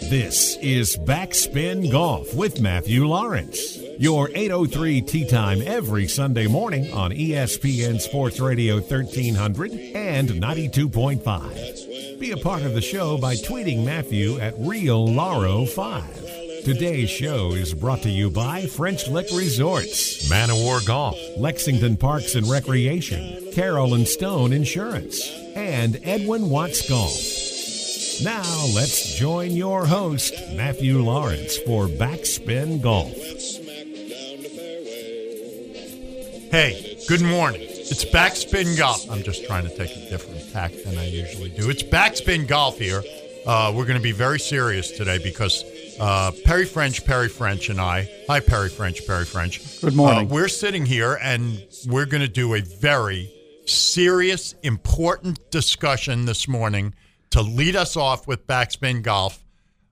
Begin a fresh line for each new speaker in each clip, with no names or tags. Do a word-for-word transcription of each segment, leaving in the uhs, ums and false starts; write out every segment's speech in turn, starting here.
This is Backspin Golf with Matthew Lawrence. Your eight oh three tee time every Sunday morning on E S P N Sports Radio thirteen hundred and ninety-two point five. Be a part of the show by tweeting Matthew at Real Laro five. Today's show is brought to you by French Lick Resorts, Man O' War Golf, Lexington Parks and Recreation, Carroll and Stone Insurance, and Edwin Watts Golf. Now let's join your host, Matthew Lawrence, for Backspin Golf.
Hey, good morning. It's Backspin Golf. I'm just trying to take a different tack than I usually do. It's Backspin Golf here. Uh, we're going to be very serious today because uh, Perry French, Perry French, and I, hi Perry French, Perry French.
Good morning.
Uh, we're sitting here and we're going to do a very serious, important discussion this morning to lead us off with Backspin Golf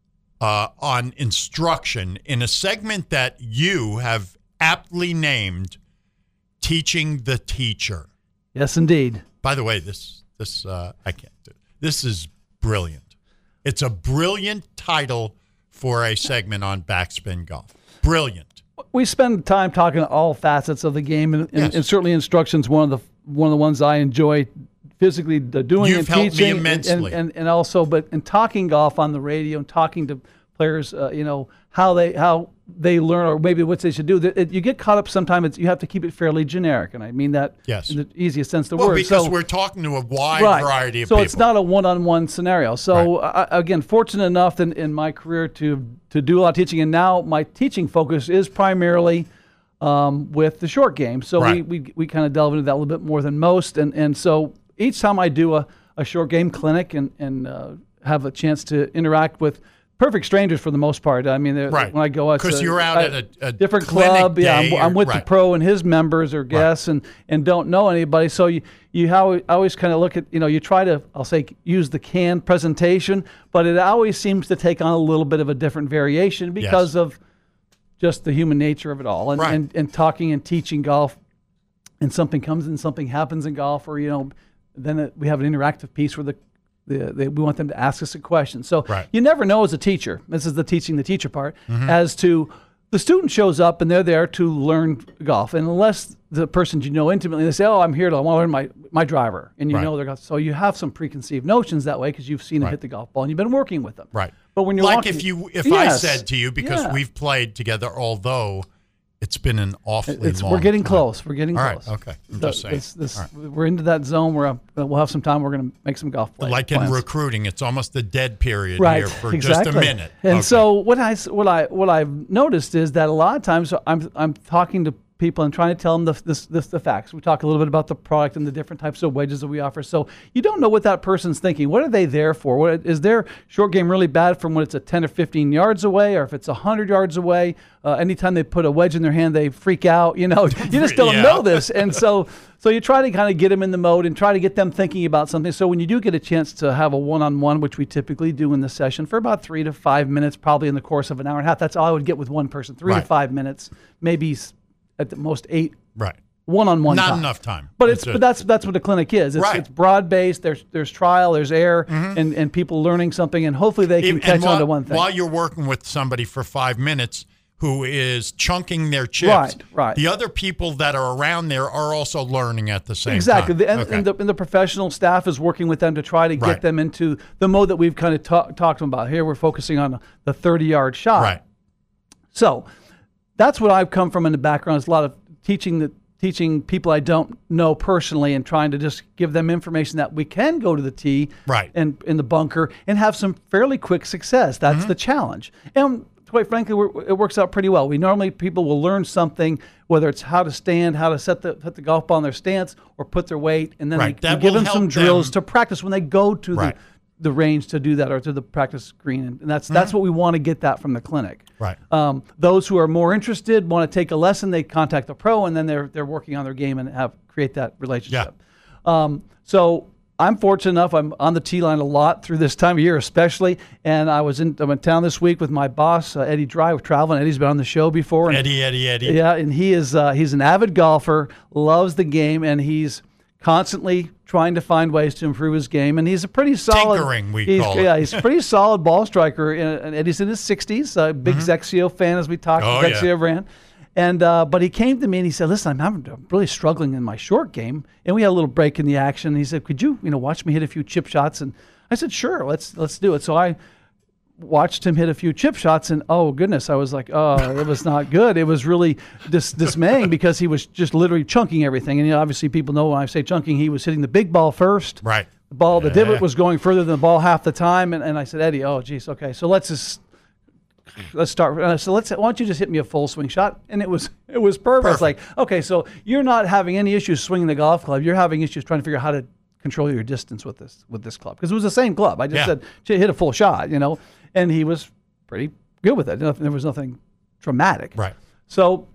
uh, on instruction in a segment that you have aptly named Teaching the Teacher.
Yes, indeed.
By the way, this this uh, I can't do. This is brilliant. It's a brilliant title for a segment on Backspin Golf. Brilliant.
We spend time talking all facets of the game, and,
Yes.
and, and certainly instruction's one of the one of the ones I enjoy physically doing
You've
and
helped me
teaching, and,
immensely.
and, and, and also, but in talking golf on the radio and talking to players, uh, you know how they how they learn, or maybe what they should do. It, it, you get caught up sometimes. It's, you have to keep it fairly generic, and I mean that
Yes.
in the easiest sense of the
Well,
word.
because
So-
we're talking to a wide
Right.
variety of
so
people.
it's not a one-on-one scenario. So I, again, fortunate enough in, in my career to to do a lot of teaching, and now my teaching focus is primarily um, with the short game. So
Right.
we, we we kind of delve into that a little bit more than most, and and so each time I do a, a short game clinic and and uh, have a chance to interact with perfect strangers for the most part. I mean, they're-
Right.
when I go, it's
'Cause
a-
you're out
I-
at a- a
different
clinic
club. Yeah, I'm,
day
I'm
or-
with
right.
the pro and his members or guests, and and don't know anybody. So you you how I always kind of look at, you know, you try to, I'll say, use the canned presentation, but it always seems to take on a little bit of a different variation because
Yes.
of just the human nature of it all, and,
Right.
and and talking and teaching golf, and something comes and something happens in golf, or you know, then it, we have an interactive piece where the The, they, we want them to ask us a question. So
Right.
you never know as a teacher, this is the teaching the teacher part,
Mm-hmm.
as to the student shows up and they're there to learn golf. And unless the person you know intimately, they say, oh, I'm here to I want to learn my, my driver. And you
Right.
know they're golf. So you have some preconceived notions that way because you've seen them
Right.
hit the golf ball and you've been working with them.
Right.
But when you're
like
walking,
if you if
Yes.
I said to you, because
Yeah.
we've played together, although it's been an awfully
It's,
long
we're getting
time.
close. We're getting
All right,
close.
okay. I'm
The-
just saying.
This, this,
All right.
We're into that zone where uh, we'll have some time. We're going to make some golf play,
Like in
plans.
recruiting, it's almost a dead period
Right,
here for
exactly.
just a minute.
And
Okay.
so what I what I what I've noticed is that a lot of times I'm I'm talking to people and trying to tell them the this, this the facts. We talk a little bit about the product and the different types of wedges that we offer. So you don't know what that person's thinking. What are they there for? What is their short game really bad from when it's a ten or fifteen yards away, or if it's a hundred yards away? Uh, anytime they put a wedge in their hand, they freak out. You know, you just don't
Yeah.
know this, and so. So you try to kind of get them in the mode and try to get them thinking about something. So when you do get a chance to have a one-on-one, which we typically do in the session for about three to five minutes, probably in the course of an hour and a half, that's all I would get with one person, three
Right.
to five minutes, maybe s- at the most eight
right.
one-on-one
Not
time.
enough time.
But it's
That's
but
it.
that's that's what a clinic is. It's,
Right.
it's broad-based. There's there's trial, there's error, and, and people learning something, and hopefully they can
And
catch
while,
on to one thing.
While you're working with somebody for five minutes who is chunking their chips,
Right, right.
the other people that are around there are also learning at the same
Exactly.
time.
The, and,
Okay.
and, the, and the professional staff is working with them to try to get
Right.
them into the mode that we've kind of ta- talked about. Here we're focusing on the thirty-yard shot.
Right.
So that's what I've come from in the background, is a lot of teaching the teaching people I don't know personally and trying to just give them information that we can go to the tee
Right.
and in the bunker and have some fairly quick success. That's
Mm-hmm.
the challenge. And quite frankly, we're, it works out pretty well. We normally, people will learn something, whether it's how to stand, how to set the, set the golf ball in their stance, or put their weight, and then
Right.
we,
That
we give
will
them some
help
drills
them.
to practice when they go to
Right.
the the range to do that, or to the practice green, and that's that's what we want to get that from the clinic.
Right.
Um, those who are more interested want to take a lesson, they contact the pro, and then they're they're working on their game and have create that relationship. Um, so I'm fortunate enough. I'm on the tee line a lot through this time of year, especially. And I was in I'm in town this week with my boss, uh, Eddie Dry. We're traveling. Eddie's been on the show before. And,
Eddie, Eddie, Eddie.
yeah, and he is uh, he's an avid golfer, loves the game, and he's constantly trying to find ways to improve his game, and he's a pretty solid.
Tinkering, we
he's,
call it.
Yeah, he's a pretty solid ball striker, and Eddie's in his sixties. A big mm-hmm. Zexio fan, as we talked.
Oh,
Zexio
yeah.
ran, and uh, but he came to me and he said, "Listen, I'm having, I'm really struggling in my short game." And we had a little break in the action. And he said, "Could you, you know, watch me hit a few chip shots?" And I said, "Sure, let's let's do it." So I watched him hit a few chip shots, and oh goodness, I was like, oh, it was not good. It was really dis- dismaying because he was just literally chunking everything. And you know, obviously people know when I say chunking, he was hitting the big ball first.
Right.
The ball, the
yeah.
divot was going further than the ball half the time. And, and I said, Eddie, oh geez, okay, so let's just let's start. And I said, let's. Why don't you just hit me a full swing shot? And it was it was perfect. perfect. It's like, okay, so you're not having any issues swinging the golf club. You're having issues trying to figure out how to control your distance with this with this club, because it was the same club. I just
yeah.
said hit a full shot, you know. And he was pretty good with it. There was nothing dramatic.
Right.
So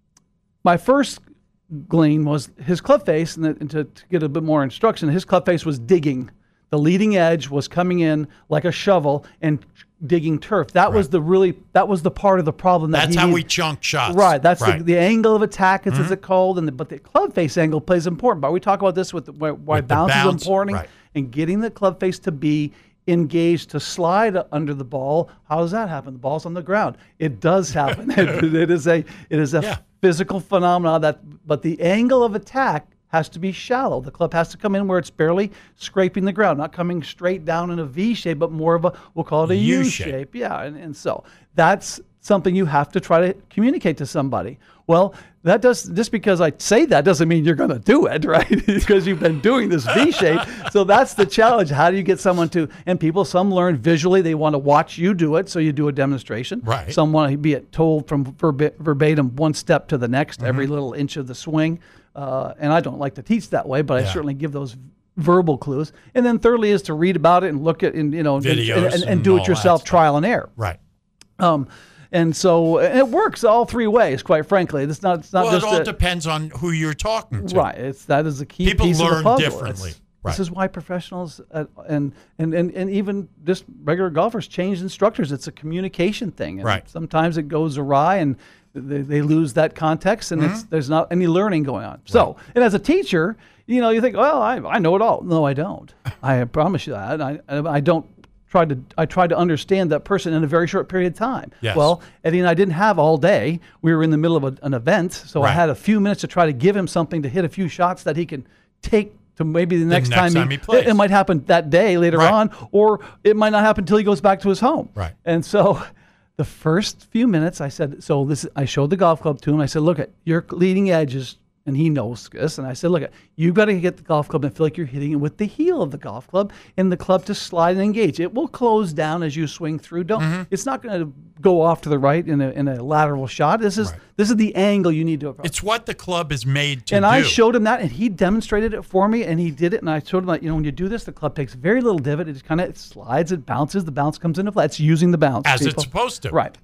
my first glean was his club face, and, the, and to, to get a bit more instruction, his club face was digging. The leading edge was coming in like a shovel and digging turf. That right. was the really that was the part of the problem. That
That's
he
how
needed.
we chunk shots.
Right. That's
right.
The, the angle of attack, as,
mm-hmm.
as it's called, and the, but the club face angle plays important. But we talk about this with the, why, why
with
bounce,
bounce
is important,
right.
and getting the club face to be engaged to slide under the ball. How does that happen? The ball's on the ground. It does happen. it, it is a it is a
yeah.
physical phenomenon that, but the angle of attack has to be shallow. The club has to come in where it's barely scraping the ground, not coming straight down in a V shape, but more of a, we'll call it a U, U shape. shape. Yeah, and, and so that's something you have to try to communicate to somebody. Well, that does just because I say that doesn't mean you're going to do it, right? Because you've been doing this V shape. So that's the challenge. How do you get someone to? And people, some learn visually. They want to watch you do it, so you do a demonstration.
Right.
Some want to be it told from verba- verbatim, one step to the next, mm-hmm. every little inch of the swing. Uh, and I don't like to teach that way, but
yeah.
I certainly give those verbal clues. And then thirdly is to read about it and look at, and you know,
videos
and, and, and, and do it yourself, trial and error.
Right.
Um, and so and it works all three ways. Quite frankly, it's not. It's not
well,
just.
It all
a,
depends on who you're talking to.
Right. It's that is the key
People
piece
learn
of the puzzle.
differently.
It's,
right.
This is why professionals uh, and, and and and even just regular golfers change instructors. It's a communication thing. And
right.
Sometimes it goes awry and they, they lose that context, and mm-hmm. it's, there's not any learning going on. Right. So, and as a teacher, you know, you think, well, I I know it all. No, I don't. I promise you that. I I don't. Try to I tried to understand that person in a very short period of time.
Yes.
Well, Eddie and I didn't have all day. We were in the middle of a, an event, so
right.
I had a few minutes to try to give him something to hit a few shots that he can take to maybe the next,
the next
time,
time
he,
he plays.
It, it might happen that day later
right.
on, or it might not happen until he goes back to his home.
Right.
And so the first few minutes, I said, so this I showed the golf club to him. I said, look at your leading edges. And he knows this. And I said, look, you've got to get the golf club and feel like you're hitting it with the heel of the golf club and the club to slide and engage. It will close down as you swing through. Don't. Mm-hmm. It's not going to go off to the right in a, in a lateral shot. This is right. this is the angle you need to approach.
It's what the club is made to
and
do.
And I showed him that, and he demonstrated it for me, and he did it. And I showed him that, you know, when you do this, the club takes very little divot. It just kind of slides, it bounces, the bounce comes into play. It's using the bounce.
As
people.
it's supposed to.
Right.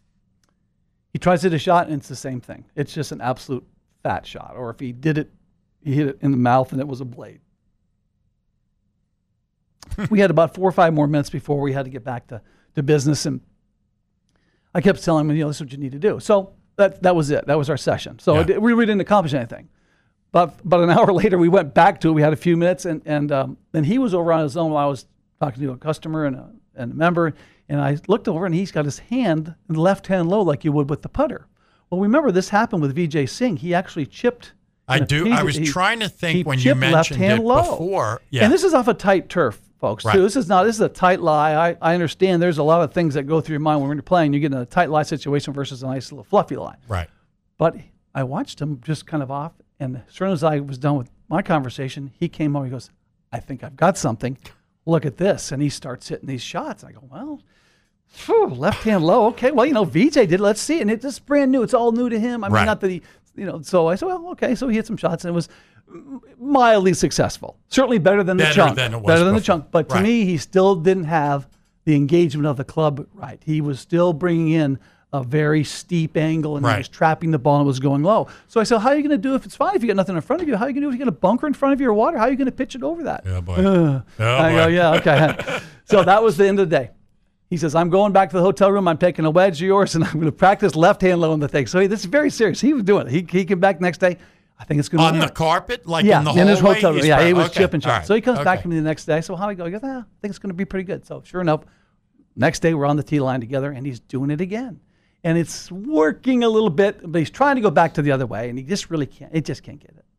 He tries to hit a shot, and it's the same thing. It's just an absolute fat shot, or if he did it, he hit it in the mouth and it was a blade. We had about four or five more minutes before we had to get back to, to business, and I kept telling him, you know, this is what you need to do. So that that was it. That was our session. So
yeah.
it, we really didn't accomplish anything. But but an hour later, we went back to it. We had a few minutes, and and um, then he was over on his own while I was talking to a customer and a, and a member, and I looked over, and he's got his hand, left hand low, like you would with the putter. Well, remember, this happened with Vijay Singh. He actually chipped.
I do. I was
he,
trying to think when you
chipped
mentioned it
low.
before. Yeah.
And this is off a tight turf, folks,
right.
too. This is not, this is a tight lie. I, I understand there's a lot of things that go through your mind when you're playing. You get in a tight lie situation versus a nice little fluffy lie.
Right.
But I watched him just kind of off, and as soon as I was done with my conversation, he came over, he goes, I think I've got something. Look at this. And he starts hitting these shots. I go, well, Whew, left hand low. Okay, well, you know, Vijay did it. Let's see. And it's brand new. It's all new to him. I mean,
right.
not that he, you know, so I said, well, okay. So he hit some shots, and it was mildly successful. Certainly better than
better
the chunk.
Than it was
better than
before.
the chunk. But to
right.
me, he still didn't have the engagement of the club right. He was still bringing in a very steep angle, and
right.
he was trapping the ball and it was going low. So I said, how are you going to do if it's fine if you got nothing in front of you? How are you going to do if you got a bunker in front of your water? How are you going to pitch it over that?
Oh, boy.
Uh,
oh,
I
boy.
go, yeah, okay. So that was the end of the day. He says, I'm going back to the hotel room. I'm taking a wedge of yours, and I'm going to practice left hand low on the thing. So he, this is very serious. He was doing it. He, he came back the next day. I think it's going to
On
work.
the carpet? Like
yeah,
in the
in his
hallway?
hotel room.
He's
Yeah,
pra-
he was
okay.
chipping
All
shot.
right.
So he comes back
Okay.
to me the next day. So how do I go? He goes, ah, I think it's going to be pretty good. So sure enough, next day we're on the tee line together, and he's doing it again. And it's working a little bit, but he's trying to go back to the other way, and he just really can't. It just can't get it.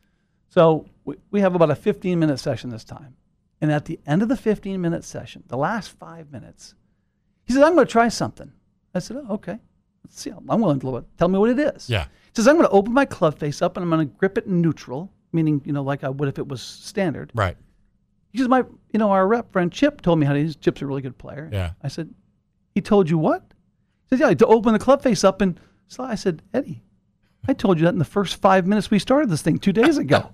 So we, we have about a fifteen-minute session this time. And at the end of the fifteen-minute session, the last five minutes, he said, I'm going to try something. I said, oh, okay. Let's see. I'm willing to tell me what it is.
Yeah.
He says, I'm going to open my club face up, and I'm going to grip it in neutral, meaning, you know, like I would if it was standard.
Right.
He says, my, you know, our rep friend Chip told me how to use. Chip's a really good player.
Yeah.
I said, he told you what? He said, yeah, to open the club face up and slide. I said, Eddie, I told you that in the first five minutes we started this thing two days ago.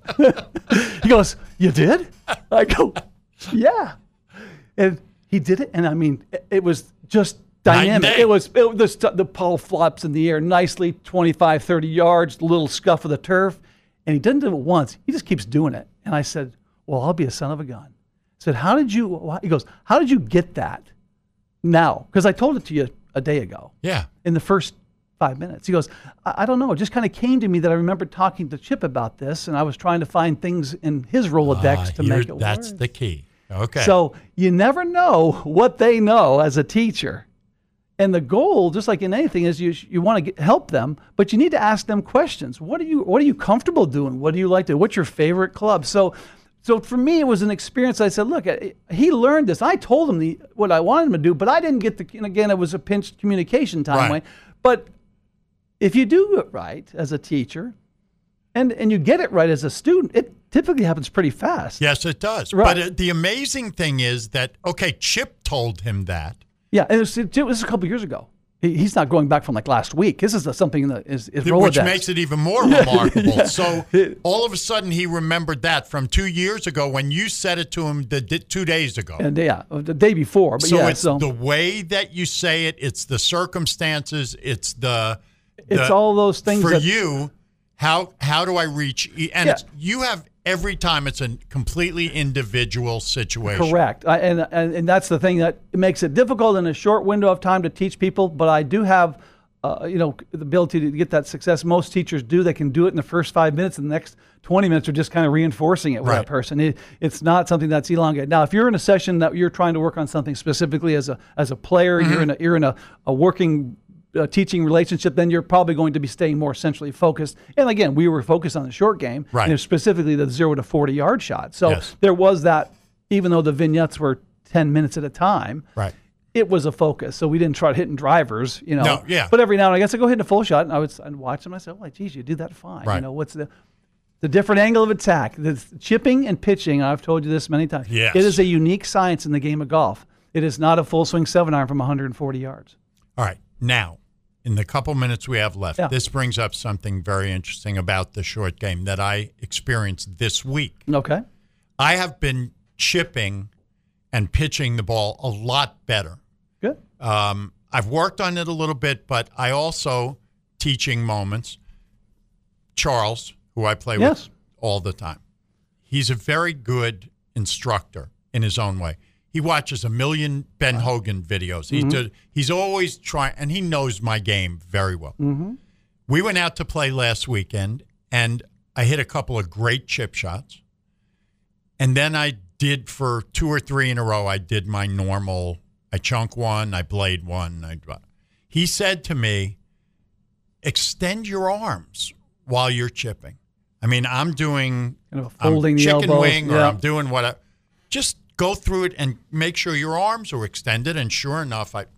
He goes, you did? I go, yeah. And he did it, and I mean, it, it was just dynamic.
Night and day.
It was it, the, st- the ball flops in the air nicely, twenty-five, thirty yards, a little scuff of the turf. And he didn't do it once. He just keeps doing it. And I said, well, I'll be a son of a gun. I said, how did you, he goes, how did you get that now? Because I told it to you a day ago.
Yeah.
In the first five minutes. He goes, I, I don't know. It just kind of came to me that I remember talking to Chip about this, and I was trying to find things in his Rolodex
Uh,
to
here-
make it
That's
work.
the key. Okay.
So you never know what they know as a teacher. And the goal, just like in anything, is you you want to get, help them, but you need to ask them questions. What are you What are you comfortable doing? What do you like to? What's your favorite club? So, so for me, it was an experience. I said, look, he learned this. I told him the, what I wanted him to do, but I didn't get the. And again, it was a pinched communication time
Right.
way. But if you do it right as a teacher, and and you get it right as a student, it typically happens pretty fast.
Yes, it does.
Right.
But uh, the amazing thing is that, okay, Chip told him that.
Yeah, and it was, it was a couple years ago. He, he's not going back from like last week. This is a, something that is, is Rolodex.
Which makes it even more remarkable.
yeah.
So all of a sudden he remembered that from two years ago when you said it to him the, the two days ago.
And yeah, the day before. But
so
yeah,
it's
so
the way that you say it, it's the circumstances, it's the,
it's
the-
all those things
for
that,
you. How how do I reach? And
Yeah.
it's, you have every time it's a completely individual situation.
Correct. I, and, and and that's the thing that makes it difficult in a short window of time to teach people. But I do have, uh, you know, the ability to get that success. Most teachers do. They can do it in the first five minutes, and the next twenty minutes are just kind of reinforcing it with
Right.
that person. It, it's not something that's elongated. Now, if you're in a session that you're trying to work on something specifically as a as a player,
Mm-hmm.
you're in a you're in a, a working uh, teaching relationship, then you're probably going to be staying more centrally focused. And again, we were focused on the short game,
Right.
and specifically the zero to forty yard shot. So
Yes.
there was that, even though the vignettes were ten minutes at a time,
Right.
it was a focus. So we didn't try hitting drivers, you know.
No, yeah.
But every now and again, I go hit a full shot, and I would I'd watch them. I said, "Oh, like, geez, you do that fine."
Right.
You know, what's the the different angle of attack? The chipping and pitching. I've told you this many times.
Yes.
It is a unique science in the game of golf. It is not a full swing seven iron from one hundred forty yards.
All right. Now, in the couple minutes we have left,
Yeah.
this brings up something very interesting about the short game that I experienced this week.
Okay.
I have been chipping and pitching the ball a lot better.
Good.
Um, I've worked on it a little bit, but I also, teaching moments, Charles, who I play
Yes.
with all the time, he's a very good instructor in his own way. He watches a million Ben Hogan videos. He's, did, he's always trying, and he knows my game very well.
Mm-hmm.
We went out to play last weekend, and I hit a couple of great chip shots. And then I did for two or three in a row, I did my normal, I chunk one, I blade one. I, he said to me, extend your arms while you're chipping. I mean, I'm doing
Kind of
I'm
folding the
chicken
elbows.
wing or
Yeah.
I'm doing what I, just go through it and make sure your arms are extended. And sure enough, I,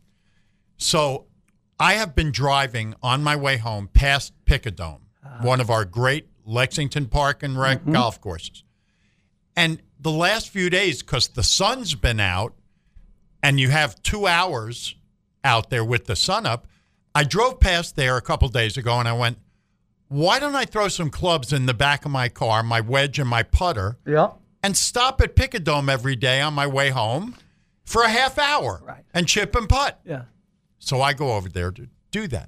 so I have been driving on my way home past Picadome, one of our great Lexington Park and Rec
Mm-hmm.
golf courses. And the last few days, because the sun's been out and you have two hours out there with the sun up, I drove past there a couple days ago and I went, why don't I throw some clubs in the back of my car, my wedge and my putter,
Yeah.
and stop at Picadome every day on my way home for a half hour
Right.
and chip and putt?
Yeah.
So I go over there to do that.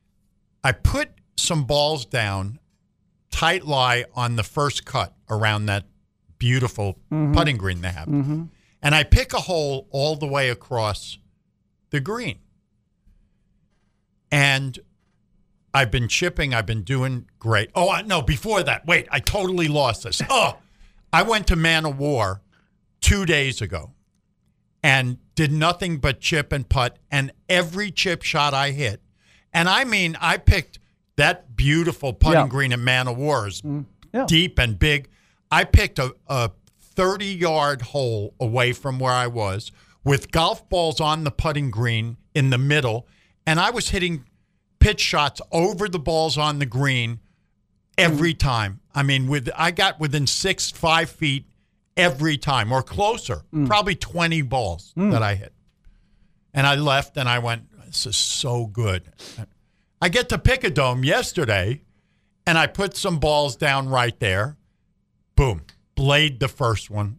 I put some balls down, tight lie on the first cut around that beautiful putting green they have.
Mm-hmm.
And I pick a hole all the way across the green. And I've been chipping. I've been doing great. Oh, I, no, before that. Wait, I totally lost this. Oh, I went to Man of War two days ago and did nothing but chip and putt, and every chip shot I hit. And I mean, I picked that beautiful putting
Yeah.
green at Man of War is
Mm, yeah.
deep and big. I picked a, a thirty-yard hole away from where I was with golf balls on the putting green in the middle, and I was hitting pitch shots over the balls on the green every time. I mean, with I got within six, five feet every time, or closer,
Mm.
probably twenty balls that I hit. And I left, and I went, this is so good. I get to pick a dome yesterday, and I put some balls down right there. Boom. Blade the first one.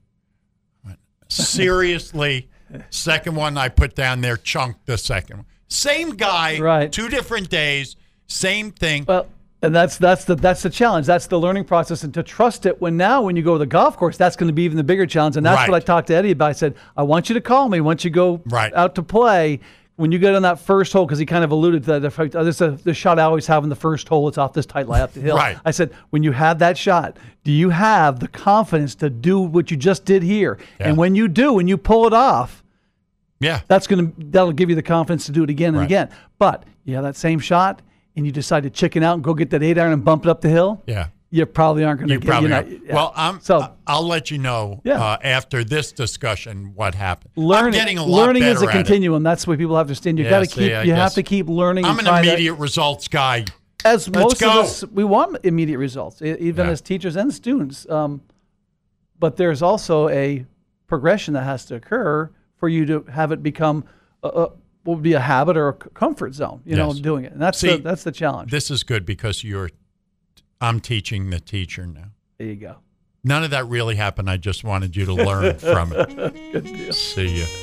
Seriously. Second one I put down there, chunked the second one. Same guy,
Right.
two different days, same thing.
Well, and that's that's the that's the challenge. That's the learning process, and to trust it. When now, when you go to the golf course, that's going to be even the bigger challenge. And that's
Right.
what I talked to Eddie about. I said, I want you to call me once you go
Right.
out to play. When you get on that first hole, because he kind of alluded to that. If I, this is a, the shot I always have in the first hole. It's off this tight lie up the hill.
Right.
I said, when you have that shot, do you have the confidence to do what you just did here?
Yeah.
And when you do, when you pull it off,
Yeah.
that's gonna that'll give you the confidence to do it again and
Right.
again. But you have that same shot, and you decide to chicken out and go get that eight iron and bump it up the hill.
Yeah.
You probably aren't going to
You
get.
probably
you know,
are.
yeah.
Well, I'm,
so
I'll let you know
Yeah.
uh, after this discussion what happened.
learning.
I'm getting a lot
learning
better
is a
at it.
continuum. That's what people have to understand. You
Yeah,
got to
see,
keep.
I
you have
guess.
to keep learning.
I'm
and
an
try to-
immediate results guy.
as
Let's
most
go.
of us, we want immediate results, e- even
Yeah.
as teachers and students. Um, but there's also a progression that has to occur for you to have it become a, a, what would be a habit or a c- comfort zone. You know,
Yes.
doing it. And that's
See,
the that's the challenge.
This is good because you're. I'm teaching the teacher now.
there you go.
None of that really happened. I just wanted you to learn from it. See you.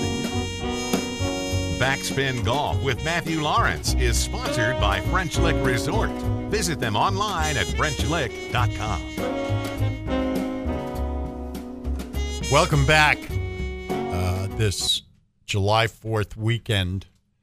Backspin Golf with Matthew Lawrence is sponsored by French Lick Resort. Visit them online at french lick dot com.
Welcome back. Uh, this July fourth weekend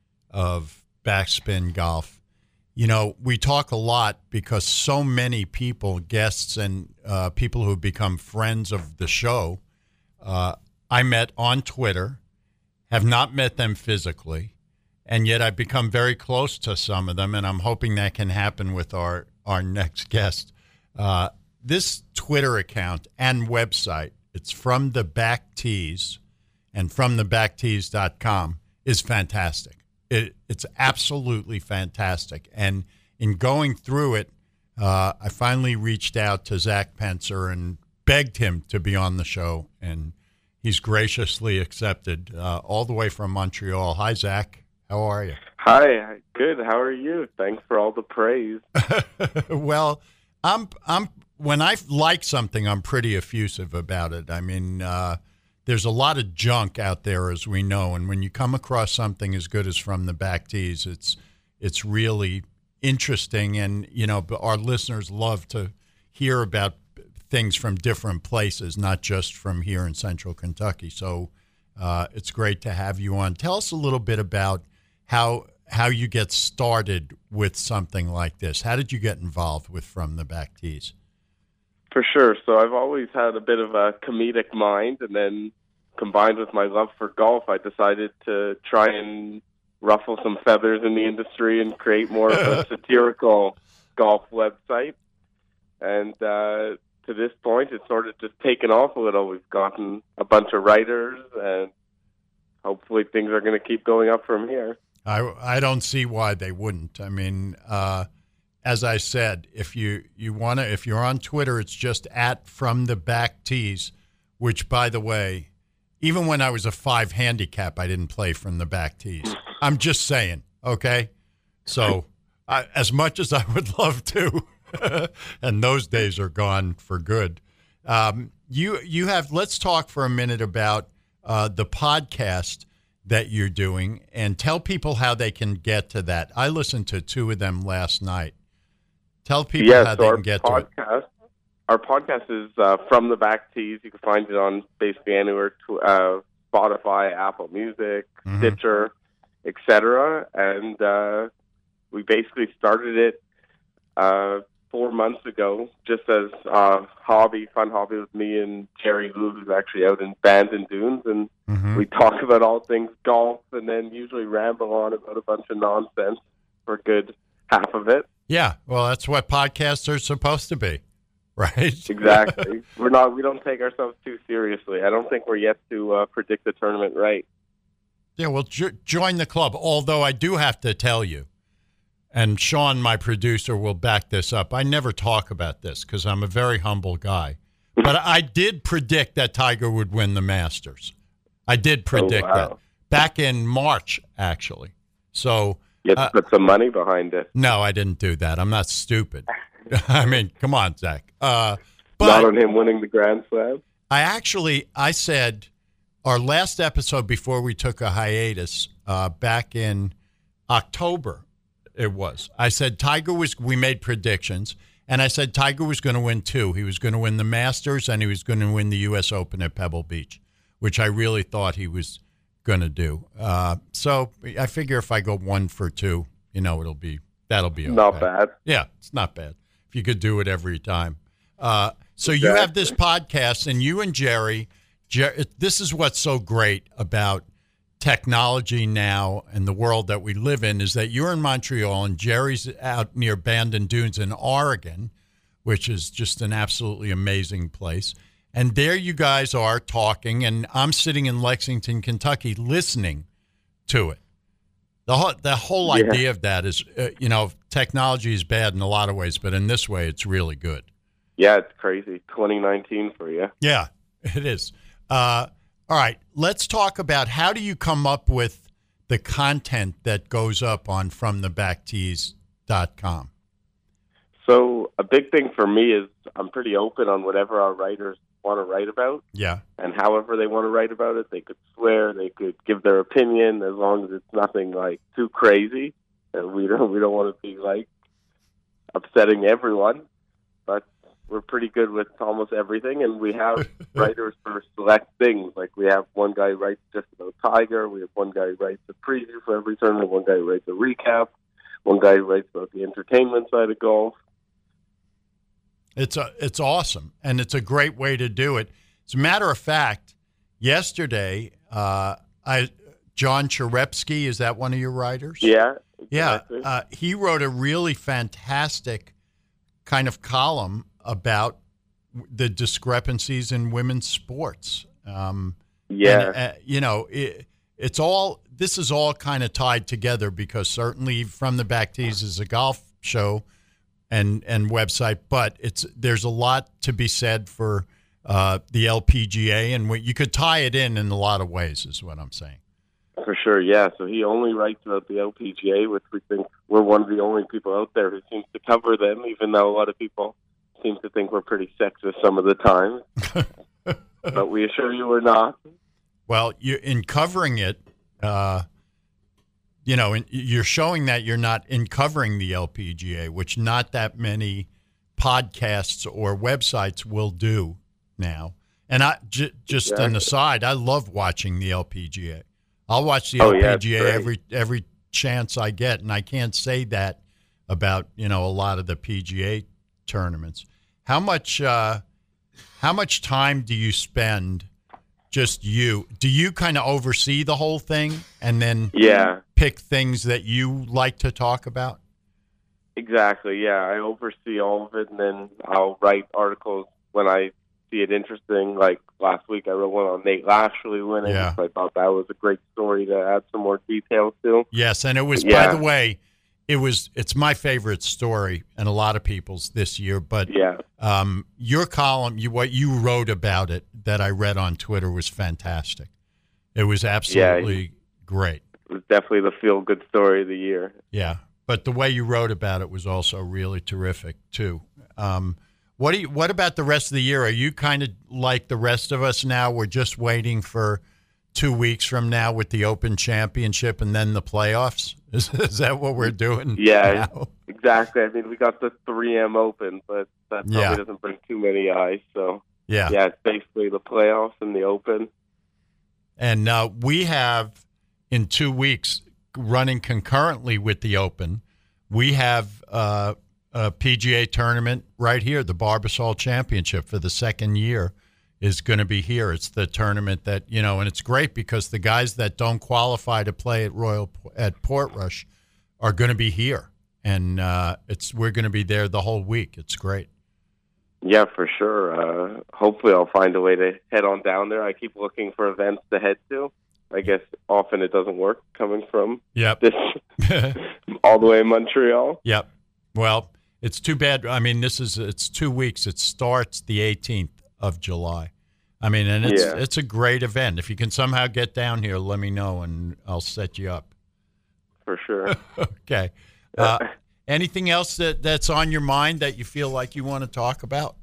of Backspin Golf. You know, we talk a lot because so many people, guests and uh, people who have become friends of the show, uh, I met on Twitter, have not met them physically, and yet I've become very close to some of them, and I'm hoping that can happen with our, our next guest. Uh, this Twitter account and website, it's From the Back Tees, and from the back tees dot com, is fantastic. It, it's absolutely fantastic. And in going through it, uh, I finally reached out to Zach Pencer and begged him to be on the show, and he's graciously accepted uh, all the way from Montreal. Hi, Zach. How are you?
Hi, good. How are you? Thanks for all the praise.
Well, I'm I'm when I like something, I'm pretty effusive about it. I mean, uh, there's a lot of junk out there, as we know, and when you come across something as good as From the Back Tees, it's it's really interesting, and you know, our listeners love to hear about things from different places, not just from here in Central Kentucky. So uh, it's great to have you on. Tell us a little bit about how how you get started with something like this. How did you get involved with From the Back Tees?
For sure. So I've always had a bit of a comedic mind, and then combined with my love for golf, I decided to try and ruffle some feathers in the industry and create more of a satirical golf website. And uh, to this point, it's sort of just taken off a little. We've gotten a bunch of writers, and hopefully things are going to keep going up from here.
I, I don't see why they wouldn't. I mean, uh, as I said, if you, you want to, if you're on Twitter, it's just at From the Back Tees, which, by the way, even when I was a five handicap, I didn't play From the Back Tees. I'm just saying, okay? So I, as much as I would love to, and those days are gone for good, um, you, you have, let's talk for a minute about uh, the podcast that you're doing, and tell people how they can get to that. I listened to two of them last night. Tell people
yeah,
how
so
they
our
can get
podcast,
to it.
Our podcast is uh, From the Back Tees. You can find it on basically anywhere, to, uh, Spotify, Apple Music,
Mhm.
Stitcher, et cetera. And uh, we basically started it uh, four months ago, just as a hobby, fun hobby with me and Jerry Lou, who's actually out in Bandon Dunes, and
Mm-hmm.
we talk about all things golf, and then usually ramble on about a bunch of nonsense for a good half of it.
Yeah, well, that's what podcasts are supposed to be, right?
Exactly. We're not. We don't take ourselves too seriously. I don't think we're yet to uh, predict the tournament right.
Yeah, well, jo- join the club. Although I do have to tell you, and Sean, my producer, will back this up. I never talk about this because I'm a very humble guy. But I did predict that Tiger would win the Masters. I did predict
oh, wow.
that back in March, actually. So
you have to
uh,
put some money behind it.
no, I didn't do that. I'm not stupid. I mean, come on, Zach. Uh, but
Not on him winning the Grand Slam.
I actually, I said our last episode before we took a hiatus uh, back in October, it was. I said Tiger was, we made predictions, and I said Tiger was going to win two. He was going to win the Masters, and he was going to win the U S Open at Pebble Beach, which I really thought he was going to do. Uh, so I figure if I go one for two, you know, it'll be, that'll be okay.
Not bad.
Yeah, it's not bad. If you could do it every time. Uh, so
Exactly.
you have this podcast, and you and Jerry, Jer- this is what's so great about technology now and the world that we live in, is that you're in Montreal and Jerry's out near Bandon Dunes in Oregon, which is just an absolutely amazing place. And there you guys are talking, and I'm sitting in Lexington, Kentucky, listening to it. The whole, the whole
Yeah.
idea of that is, uh, you know, technology is bad in a lot of ways, but in this way, it's really good.
Yeah, it's crazy. twenty nineteen for you.
Yeah, it is. Uh, all right, let's talk about how do you come up with the content that goes up on from the back tees dot com?
So a big thing for me is I'm pretty open on whatever our writers want to write about,
Yeah.
and however they want to write about it. They could swear, they could give their opinion, as long as it's nothing like too crazy. And we don't we don't want to be like upsetting everyone, but we're pretty good with almost everything, and we have writers for select things. Like we have one guy who writes just about Tiger, we have one guy who writes a preview for every tournament, one guy who writes a recap, one guy who writes about the entertainment side of golf.
It's a, it's awesome, and it's a great way to do it. As a matter of fact, yesterday, uh, I John Cherepsky, is that one of your writers?
Yeah,
Yeah,
exactly.
uh, he wrote a really fantastic kind of column about the discrepancies in women's sports. Um,
yeah.
and, uh, you know, it, it's all, this is all kind of tied together because certainly From the Back Tees is a golf show and, and website, but it's, there's a lot to be said for uh, the L P G A, and what, you could tie it in in a lot of ways is what I'm saying.
For sure, yeah. So he only writes about the L P G A, which we think we're one of the only people out there who seems to cover them, even though a lot of people seem to think we're pretty sexist some of the time. But we assure you we're not.
Well, you in covering it, uh, you know, in, you're showing that you're not in covering the L P G A, which not that many podcasts or websites will do now. And I j- just
Exactly.
an aside, I love watching the L P G A. I'll watch the
Oh, yeah,
L P G A
it's great.
every every chance I get, and I can't say that about, you know, a lot of the P G A tournaments. How much uh, how much time do you spend? Just you? Do you kind of oversee the whole thing and then
Yeah,
pick things that you like to talk about?
exactly. Yeah, I oversee all of it, and then I'll write articles when I see it interesting. Like last week, I wrote one on Nate Lashley winning.
Yeah.
So I thought that was a great story to add some more details to.
Yes, and it was,
Yeah.
by the way, it was. It's my favorite story, and a lot of people's this year. But
Yeah.
um, your column, you what you wrote about it that I read on Twitter was fantastic. It was absolutely great.
It was definitely the feel-good story of the year.
Yeah, but the way you wrote about it was also really terrific too. Um, what do you? What about the rest of the year? Are you kind of like the rest of us now? We're just waiting for two weeks from now with the Open Championship and then the playoffs. Is, is that what we're doing?
Yeah,
now?
exactly. I mean, we got the three M Open, but that probably
Yeah.
doesn't bring too many eyes. So,
Yeah.
yeah, it's basically the playoffs and the Open.
And uh, we have in two weeks running concurrently with the Open. we have uh, a P G A tournament right here. The Barbasol Championship for the second year is going to be here. It's the tournament that, you know, and it's great because the guys that don't qualify to play at Royal at Portrush are going to be here, and uh, it's we're going to be there the whole week. It's great.
Yeah, for sure. Uh, hopefully I'll find a way to head on down there. I keep looking for events to head to. I guess often it doesn't work coming from
yep.
this all the way in Montreal.
Yep. Well, it's too bad. I mean, this is it's two weeks. It starts the eighteenth of July. I mean, and it's
yeah.
it's a great event. If you can somehow get down here, let me know, and I'll set you up.
For sure.
Okay. Uh, anything else that, that's on your mind that you feel like you want to talk about?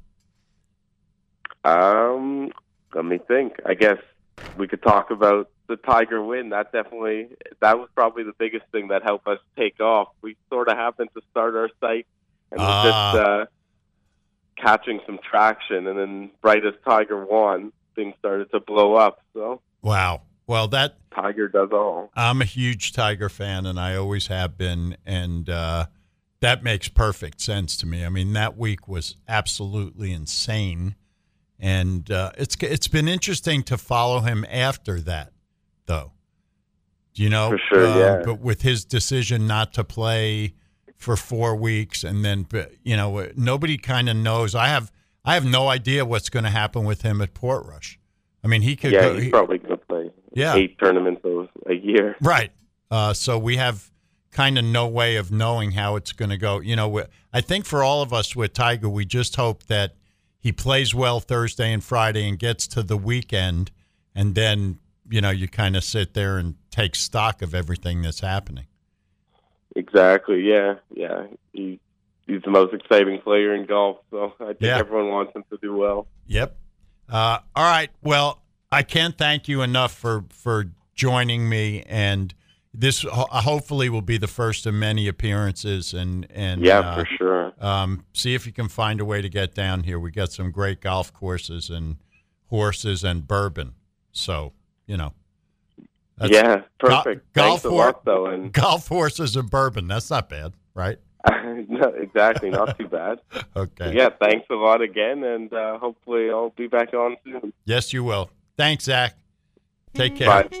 Um, let me think. I guess we could talk about the Tiger win. That definitely, that was probably the biggest thing that helped us take off. We sort of happened to start our site and was
Ah.
just uh, catching some traction, and then right as Tiger won, things started to blow up. So
Wow. Well, that
Tiger does all.
I'm a huge Tiger fan, and I always have been, and uh, that makes perfect sense to me. I mean, that week was absolutely insane, and uh, it's it's been interesting to follow him after that, though. You know,
For sure,
uh,
yeah.
But with his decision not to play for four weeks, and then you know, nobody kind of knows. I have I have no idea what's going to happen with him at Portrush. I mean, he could.
Yeah,
go,
he's
he,
probably going to play
Yeah.
eight tournaments a, a year.
Right. Uh, so we have kind of no way of knowing how it's going to go. You know, we- I think for all of us with Tiger, we just hope that he plays well Thursday and Friday and gets to the weekend, and then, you know, you kind of sit there and take stock of everything that's happening.
Exactly, yeah. Yeah, he, he's the most exciting player in golf, so I think
Yeah.
everyone wants him to do well.
Yep. Uh, all right. Well, I can't thank you enough for, for joining me, and this ho- hopefully will be the first of many appearances. And and
Yeah,
uh,
for sure.
um, see if you can find a way to get down here. We got some great golf courses and horses and bourbon. So you know, that's,
Yeah, perfect.
Go- golf
Thanks a
hor-
lot, though. And
golf horses and bourbon. That's not bad, right?
no, exactly, not too bad.
Okay.
Yeah, thanks a lot again, and uh, hopefully I'll be back on soon.
Yes, you will. Thanks, Zach. Take care.
Bye.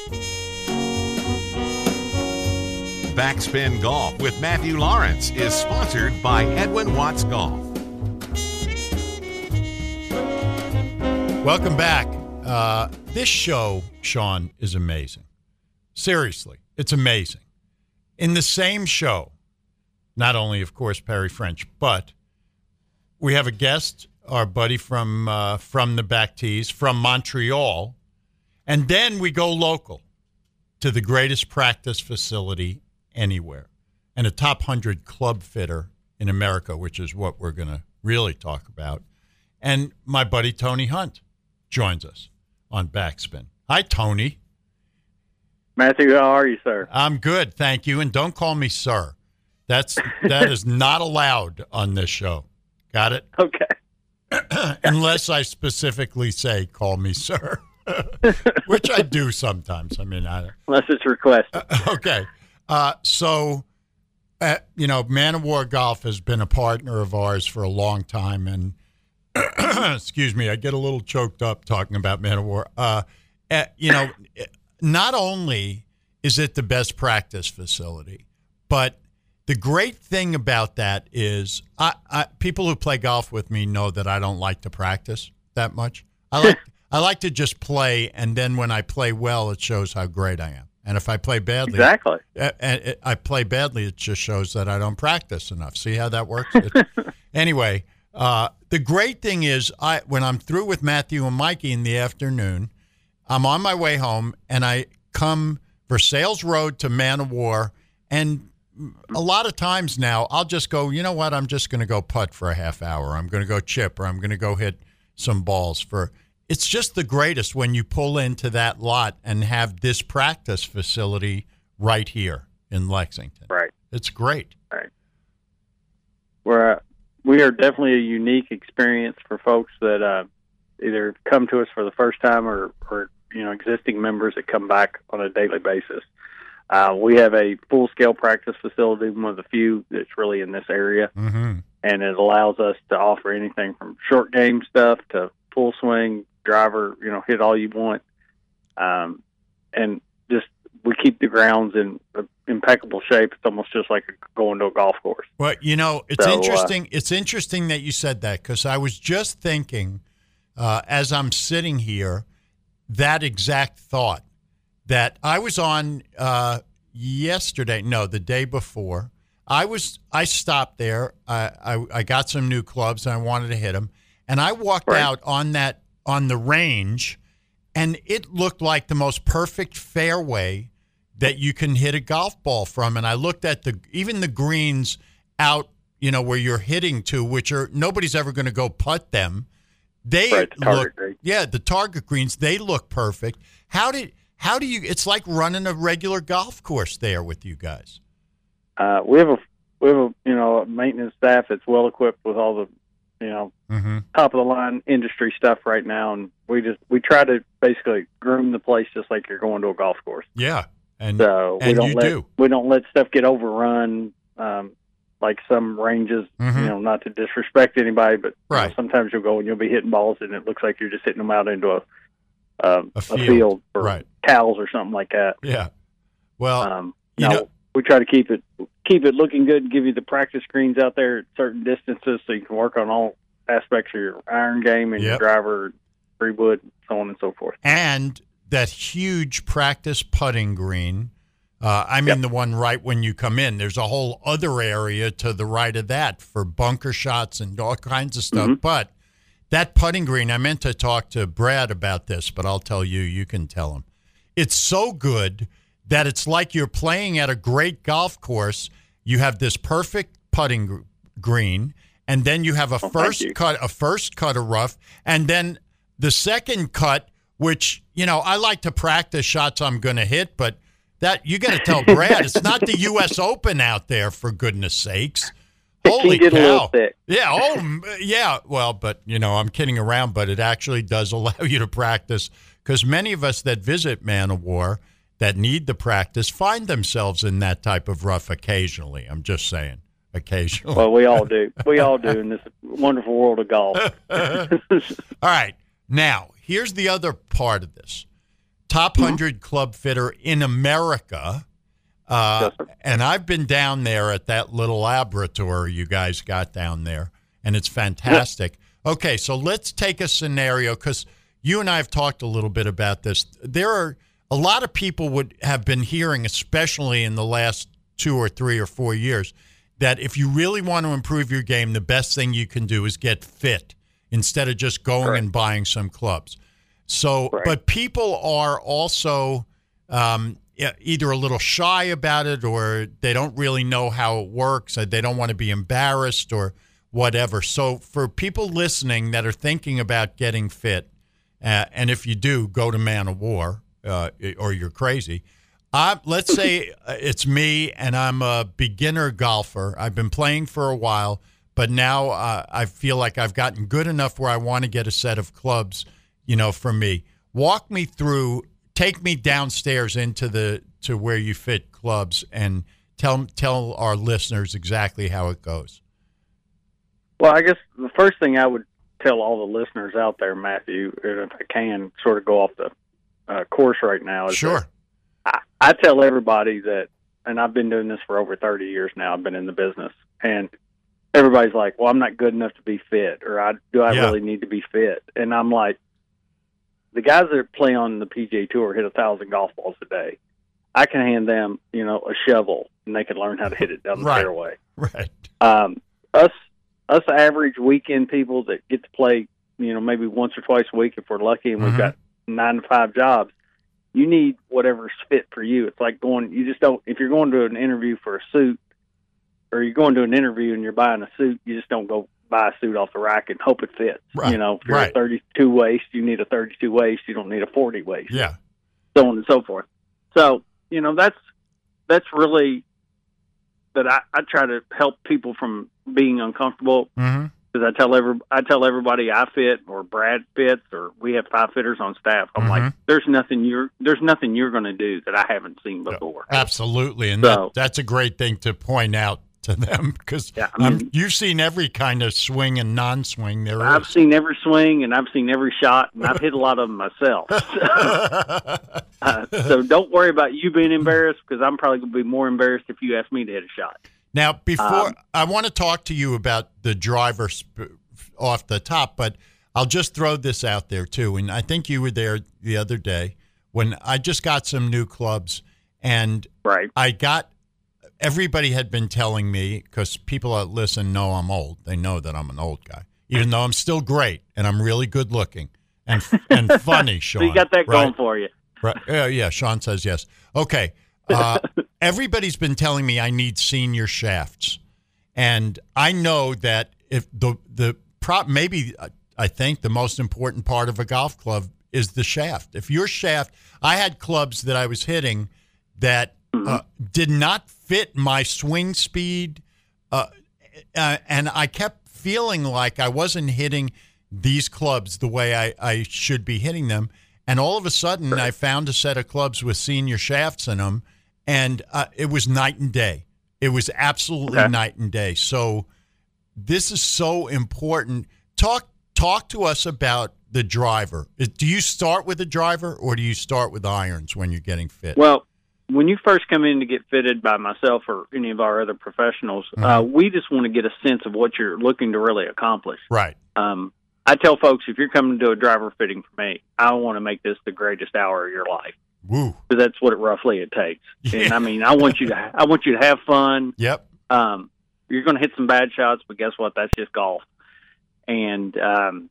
Backspin Golf with Matthew Lawrence is sponsored by Edwin Watts Golf.
Welcome back. Uh, this show, Sean, is amazing. Seriously, it's amazing. In the same show, not only, of course, Perry French, but we have a guest, our buddy from uh, from the Back Tees, from Montreal, and then we go local to the greatest practice facility anywhere, and a top one hundred club fitter in America, which is what we're going to really talk about. And my buddy Tony Hunt joins us on Backspin. Hi, Tony.
Matthew, how are you, sir?
I'm good, thank you. And don't call me sir. That's that is not allowed on this show. Got it?
Okay.
Unless I specifically say call me sir, which I do sometimes. I mean, I
Unless it's requested.
okay. Uh, so, uh, you know, Man of War Golf has been a partner of ours for a long time, and excuse me, I get a little choked up talking about Man of War. Uh, uh, you know, not only is it the best practice facility, but the great thing about that is I, I, people who play golf with me know that I don't like to practice that much. I like I like to just play, and then when I play well, it shows how great I am. And if I play badly,
Exactly.
uh, uh, I play badly, it just shows that I don't practice enough. See how that works? It, anyway, uh, the great thing is I when I'm through with Matthew and Mikey in the afternoon, I'm on my way home, and I come Versailles Road to Man of War, and a lot of times now I'll just go, you know what, I'm just going to go putt for a half hour. I'm going to go chip, or I'm going to go hit some balls for – it's just the greatest when you pull into that lot and have this practice facility right here in Lexington.
Right.
It's great.
Right. We're, uh, we are definitely a unique experience for folks that uh, either come to us for the first time or, or, you know, existing members that come back on a daily basis. Uh, we have a full-scale practice facility, one of the few that's really in this area,
Mm-hmm.
and it allows us to offer anything from short game stuff to full swing, driver, you know, hit all you want. Um, and just we keep the grounds in impeccable shape. It's almost just like going to a golf course.
Well, you know, it's
So, uh,
interesting. It's interesting that you said that because I was just thinking uh, as I'm sitting here that exact thought that I was on uh, yesterday. No, the day before. I was. I stopped there. I, I I got some new clubs and I wanted to hit them, and I walked
Right.
out on that on the range, and it looked like the most perfect fairway that you can hit a golf ball from. And I looked at the even the greens out, you know, where you're hitting to, which are nobody's ever going to go putt them. They
Right, the target
look,
green.
yeah, the target greens. They look perfect. How did how do you? It's like running a regular golf course there with you guys.
Uh, we have a we have a you know a maintenance staff that's well equipped with all the you know
Mm-hmm.
top of the line industry stuff right now, and we just we try to basically groom the place just like you're going to a golf course.
Yeah, and
So we
and
don't
you
let
do.
we don't let stuff get overrun. Um, like some ranges,
Mhm.
you know, not to disrespect anybody, but you know,
Right.
sometimes you'll go and you'll be hitting balls, and it looks like you're just hitting them out into a um,
A
a,
field.
field. for
Right.
cows or something like that.
Yeah. Well,
Um,
you
no,
know-
we try to keep it keep it looking good, and give you the practice greens out there at certain distances, so you can work on all aspects of your iron game and
Yep.
your driver, free wood, so on and so forth.
and that huge practice putting green. Uh, I mean,
Yep.
the one right when you come in. There's a whole other area to the right of that for bunker shots and all kinds of stuff.
Mhm.
But that putting green, I meant to talk to Brad about this, but I'll tell you, you can tell him. It's so good that it's like you're playing at a great golf course. You have this perfect putting gr- green, and then you have a
Oh, thank
first
you.
cut, a first cut of rough, and then the second cut, which, you know, I like to practice shots I'm going to hit, but that you got to tell Brad, it's not the U S Open out there, for goodness sakes.
It
Holy
can get a little
cow.
thick.
Yeah. Oh, m- yeah. Well, but, you know, I'm kidding around, but it actually does allow you to practice because many of us that visit Man of War that need the practice find themselves in that type of rough occasionally. I'm just saying, occasionally.
Well, we all do. We all do in this wonderful world of golf.
All right. Now, here's the other part of this. Top one hundred club fitter in America. Uh,
Yes, sir.
and I've been down there at that little laboratory you guys got down there, and it's fantastic. Okay, so let's take a scenario because you and I have talked a little bit about this. There are a lot of people would have been hearing, especially in the last two or three or four years, that if you really want to improve your game, the best thing you can do is get fit instead of just going
Correct.
and buying some clubs. So,
Right.
but people are also um, yeah, either a little shy about it or they don't really know how it works. Or they don't want to be embarrassed or whatever. So for people listening that are thinking about getting fit, uh, and if you do, go to Man of War uh, or you're crazy. Uh, let's say it's me and I'm a beginner golfer. I've been playing for a while, but now uh, I feel like I've gotten good enough where I want to get a set of clubs, you know, for me. Walk me through, take me downstairs into the to where you fit clubs and tell tell our listeners exactly how it goes.
Well, I guess the first thing I would tell all the listeners out there, Matthew, and if I can sort of go off the uh, course right now, is
Sure.
that I, I tell everybody that, and I've been doing this for over thirty years now. I've been in the business, and everybody's like, "Well, I'm not good enough to be fit," or "I do I
Yeah.
really need to be fit?" And I'm like, the guys that play on the P G A Tour hit a thousand golf balls a day. I can hand them, you know, a shovel, and they can learn how to hit it down the
Right.
fairway.
Right.
Um, us, us average weekend people that get to play, you know, maybe once or twice a week if we're lucky, and
Mhm.
we've got nine to five jobs. You need whatever's fit for you. It's like going, you just don't, if you're going to an interview for a suit, or you're going to an interview and you're buying a suit, you just don't go buy a suit off the rack and hope it fits.
Right,
You know, if you're
right.
a thirty-two waist, you need a thirty-two waist. You don't need a forty waist.
Yeah.
So on and so forth. So, you know, that's, that's really that I, I try to help people from being uncomfortable.
Mm-hmm.
because I tell every I tell everybody I fit or Brad fits or we have five fitters on staff. I'm
Mm-hmm.
like, there's nothing you're there's nothing you're going to do that I haven't seen before.
Absolutely, and
So-
that, that's a great thing to point out to them because
Yeah, I mean-
you've seen every kind of swing and non-swing there
I've
is.
seen every swing and I've seen every shot, and I've hit a lot of them myself. uh, so don't worry about you being embarrassed, because I'm probably going to be more embarrassed if you ask me to hit a shot.
Now, before
Um,
I want to talk to you about the driver sp- off the top, but I'll just throw this out there too. And I think you were there the other day when I just got some new clubs, and
Right.
I got everybody had been telling me, because people that listen know I'm old. They know that I'm an old guy, even though I'm still great and I'm really good looking and and funny. Sean,
So you got that
right?
going for you.
Right. Yeah, yeah. Sean says yes. Okay. Uh, everybody's been telling me I need senior shafts, and I know that if the the prop maybe uh, I think the most important part of a golf club is the shaft. If your shaft, I had clubs that I was hitting that uh, did not fit my swing speed, uh, uh, and I kept feeling like I wasn't hitting these clubs the way I, I should be hitting them. And all of a sudden, I found a set of clubs with senior shafts in them, and uh, it was night and day. It was absolutely
Okay.
night and day. So this is so important. Talk talk to us about the driver. Do you start with a driver, or do you start with irons when you're getting fit?
Well, when you first come in to get fitted by myself or any of our other professionals,
Mm-hmm.
uh, we just want to get a sense of what you're looking to really accomplish.
Right.
Um, I tell folks, if you're coming to do a driver fitting for me, I want to make this the greatest hour of your life,
Woo.
because that's what it roughly it takes.
Yeah.
And I mean, I want you to, I want you to have fun.
Yep.
Um, you're going to hit some bad shots, but guess what? That's just golf. And, um,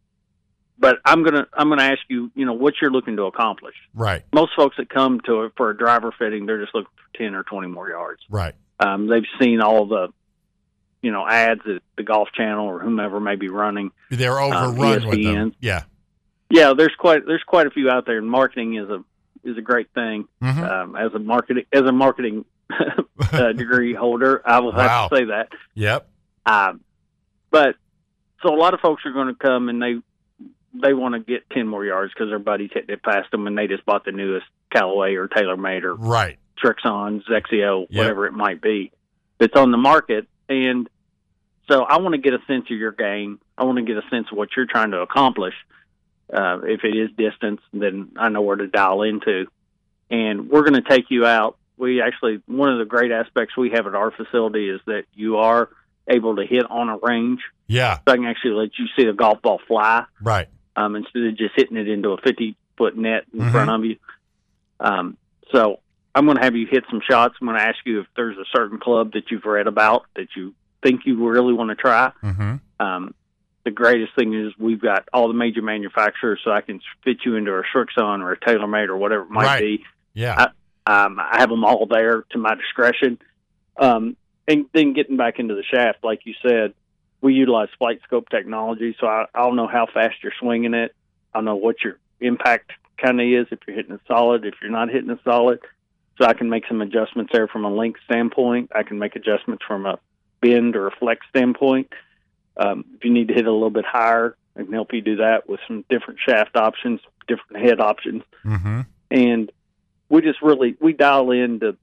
but I'm gonna, I'm gonna ask you, you know, what you're looking to accomplish.
Right.
Most folks that come to it for a driver fitting, they're just looking for ten or twenty more yards.
Right.
Um, they've seen all the, you know, ads that the Golf Channel or whomever may be running.
They're overrun
E S
with
P
them.
N.
Yeah.
Yeah, there's quite there's quite a few out there, and marketing is a is a great thing.
Mhm.
Um, as a marketing as a marketing uh, degree holder, I will have
Wow.
to say that.
Yep.
Um, but so a lot of folks are going to come and they they want to get ten more yards because their buddies hit it past them, and they just bought the newest Callaway or TaylorMade or
Right.
Trixon, Zexio,
Yep.
whatever it might be, that's on the market. And so I want to get a sense of your game. I want to get a sense of what you're trying to accomplish. Uh, if it is distance, then I know where to dial into. And we're going to take you out. We actually, one of the great aspects we have at our facility is that you are able to hit on a range.
Yeah.
So I can actually let you see the golf ball fly
Right.
um, instead of just hitting it into a fifty-foot net in
Mhm.
front of you. Um, so I'm going to have you hit some shots. I'm going to ask you if there's a certain club that you've read about that you think you really want to try.
Mm-hmm.
Um, the greatest thing is we've got all the major manufacturers, so I can fit you into a Srixon or a TaylorMade or whatever it might
Right.
be.
Yeah.
Um, I have them all there to my discretion. Um, and then getting back into the shaft, like you said, we utilize flight scope technology, so I, I'll know how fast you're swinging it. I'll know what your impact kind of is, if you're hitting it solid, if you're not hitting it solid. So I can make some adjustments there from a length standpoint. I can make adjustments from a bend or a flex standpoint. Um, if you need to hit it a little bit higher, I can help you do that with some different shaft options, different head options.
Mm-hmm.
And we just really, we dial into,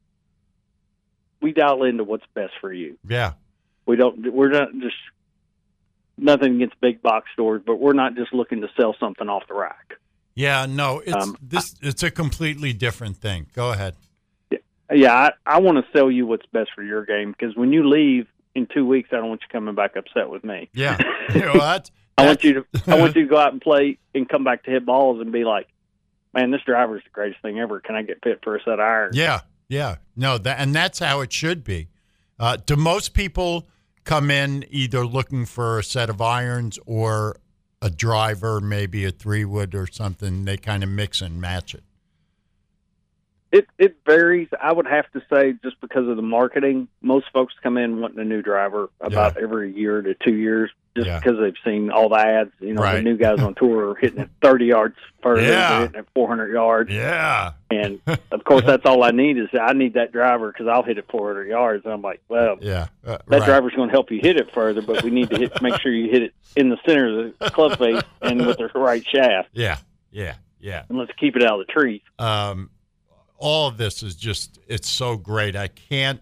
we dial into what's best for you.
Yeah.
We don't, we're not just, nothing against big box stores, but we're not just looking to sell something off the rack.
Yeah. No, it's
Um,
this. It's a completely different thing. Go ahead.
Yeah, I, I want to sell you what's best for your game, because when you leave in two weeks, I don't want you coming back upset with me.
Yeah. You know, that's,
I want
that's-
you to, I want you to go out and play and come back to hit balls and be like, man, this driver is the greatest thing ever. Can I get fit for a set of irons?
Yeah. Yeah. No, that, and that's how it should be. Uh, do most people come in either looking for a set of irons or a driver, maybe a three wood or something? They kind of mix and match it.
It it varies. I would have to say, just because of the marketing, most folks come in wanting a new driver about every year to two years. just
Yeah.
because they've seen all the ads. You know,
Right.
the new guys on tour are hitting it thirty yards further,
Yeah.
they're hitting it four hundred yards.
Yeah.
And, of course, that's all I need is I need that driver because I'll hit it four hundred yards. And I'm like, well,
Yeah. Uh,
that
right.
driver's going to help you hit it further, but we need to hit, make sure you hit it in the center of the club face and with the right shaft.
Yeah. Yeah. Yeah.
And let's keep it out of the trees.
Um, all of this is just, it's so great. I can't,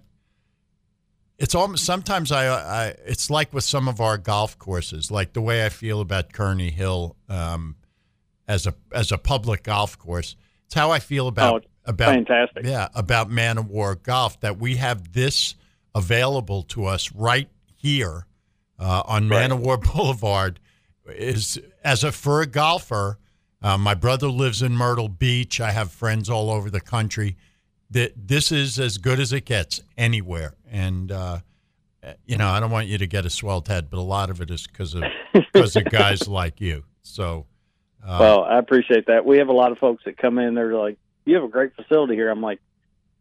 it's almost, sometimes I, I, it's like with some of our golf courses, like the way I feel about Kearney Hill, um, as a, as a public golf course. It's how I feel about,
Oh, it's
about,
fantastic.
yeah, about Man of War Golf, that we have this available to us right here, uh, on Man of War Boulevard is as a, for a golfer. Uh, my brother lives in Myrtle Beach. I have friends all over the country. That this is as good as it gets anywhere. And, uh, you know, I don't want you to get a swelled head, but a lot of it is because of because of guys like you. So, uh,
Well, I appreciate that. We have a lot of folks that come in. They're like, "You have a great facility here." I'm like,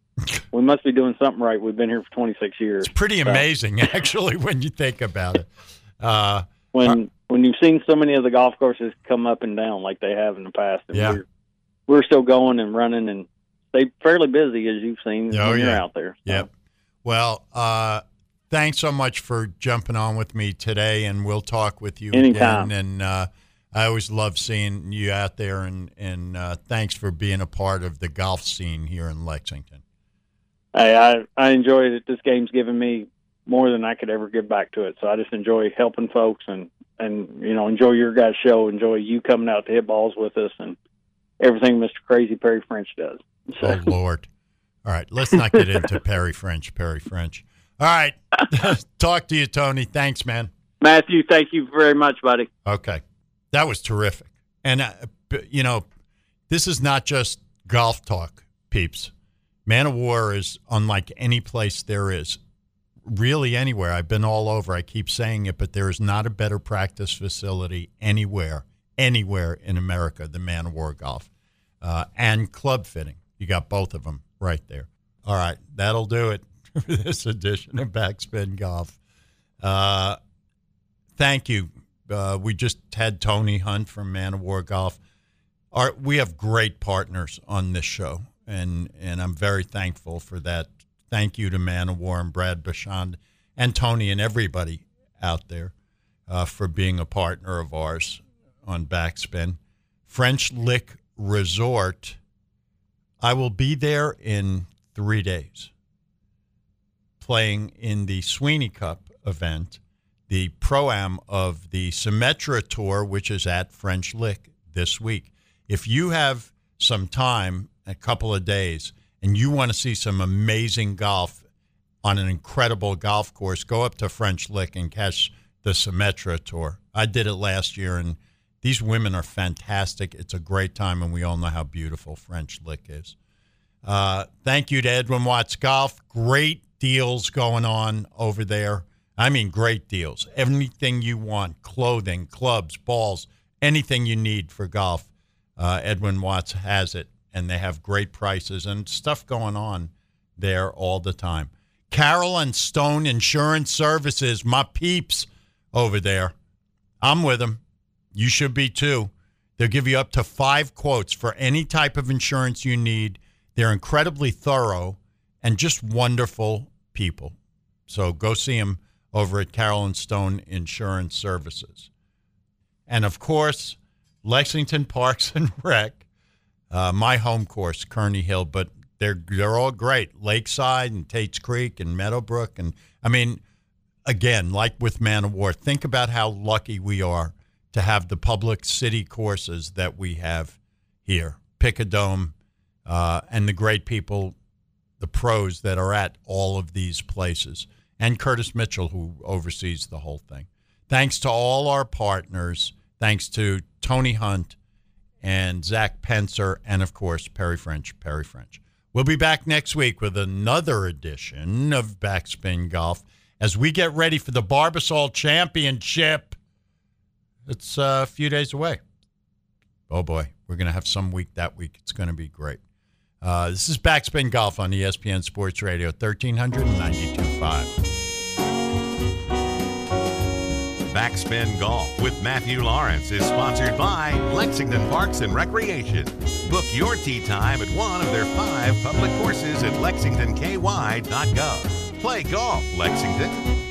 "We must be doing something right. We've been here for twenty-six years."
it's pretty
So,
amazing, actually, when you think about it. Uh,
when when you've seen so many of the golf courses come up and down like they have in the past, and
Yeah.
we're, we're still going and running and stay fairly busy, as you've seen
Oh,
when you're
yeah.
out there. So,
Yep. Well, uh, thanks so much for jumping on with me today, and we'll talk with you
Anytime.
again. And uh, I always love seeing you out there, and, and uh, thanks for being a part of the golf scene here in Lexington.
Hey, I I enjoy it. This game's given me more than I could ever give back to it. So I just enjoy helping folks and, and you know, enjoy your guys' show, enjoy you coming out to hit balls with us and everything Mister Crazy Perry French does. So,
Oh, Lord. All right, let's not get into Perry French, Perry French. All right, talk to you, Tony. Thanks, man.
Matthew, thank you very much, buddy.
Okay. That was terrific. And, uh, b- you know, this is not just golf talk, peeps. Man of War is unlike any place there is. Really anywhere. I've been all over. I keep saying it, but there is not a better practice facility anywhere, anywhere in America than Man of War Golf. Uh, and club fitting. You got both of them right there. All right. That'll do it for this edition of Backspin Golf. Uh, thank you. Uh, we just had Tony Hunt from Man of War Golf. Our, we have great partners on this show, and, and I'm very thankful for that. Thank you to Man of War and Brad Bashand and Tony and everybody out there uh, for being a partner of ours on Backspin. French Lick Resort. I will be there in three days playing in the Sweeney Cup event, the Pro-Am of the Symetra Tour, which is at French Lick this week. If you have some time, a couple of days, and you want to see some amazing golf on an incredible golf course, go up to French Lick and catch the Symetra Tour. I did it last year, and these women are fantastic. It's a great time, and we all know how beautiful French Lick is. Uh, thank you to Edwin Watts Golf. Great deals going on over there. I mean, great deals. Anything you want, clothing, clubs, balls, anything you need for golf, uh, Edwin Watts has it, and they have great prices and stuff going on there all the time. Carol and Stone Insurance Services, my peeps over there. I'm with them. You should be too. They'll give you up to five quotes for any type of insurance you need. They're incredibly thorough and just wonderful people. So go see them over at Carol and Stone Insurance Services. And, of course, Lexington Parks and Rec, uh, my home course, Kearney Hill, but they're they're all great. Lakeside and Tate's Creek and Meadowbrook. And, I mean, again, like with Man of War, think about how lucky we are to have the public city courses that we have here. Pick-a-Dome uh, and the great people, the pros that are at all of these places. And Curtis Mitchell, who oversees the whole thing. Thanks to all our partners. Thanks to Tony Hunt and Zach Pencer, and, of course, Perry French, Perry French. We'll be back next week with another edition of Backspin Golf as we get ready for the Barbasol Championship. It's uh, a few days away. Oh, boy. We're going to have some week that week. It's going to be great. Uh, this is Backspin Golf on E S P N Sports Radio, thirteen ninety-two point five.
Backspin Golf with Matthew Lawrence is sponsored by Lexington Parks and Recreation. Book your tee time at one of their five public courses at lexington k y dot gov. Play golf, Lexington.